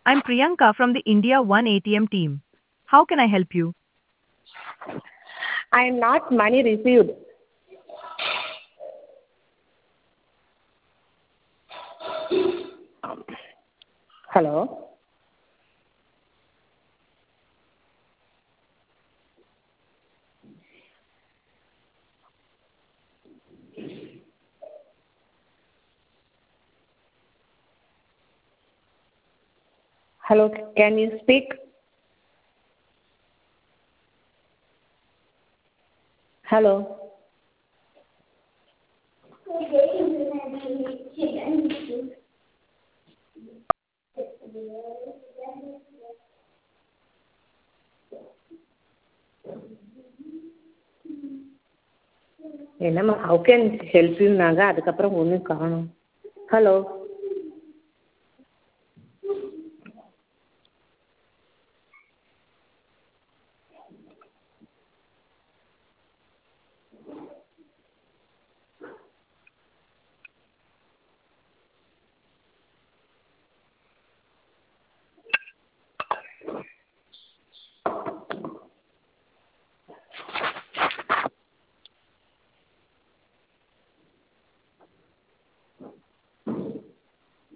I'm Priyanka from the India One ATM team. How can I help you? I am not money received. Hello. Hello, can you speak? Hello. என்னம்மா how can help you நாங்க அதுக்கப்புறம் ஒன்றும் காணோம். Hello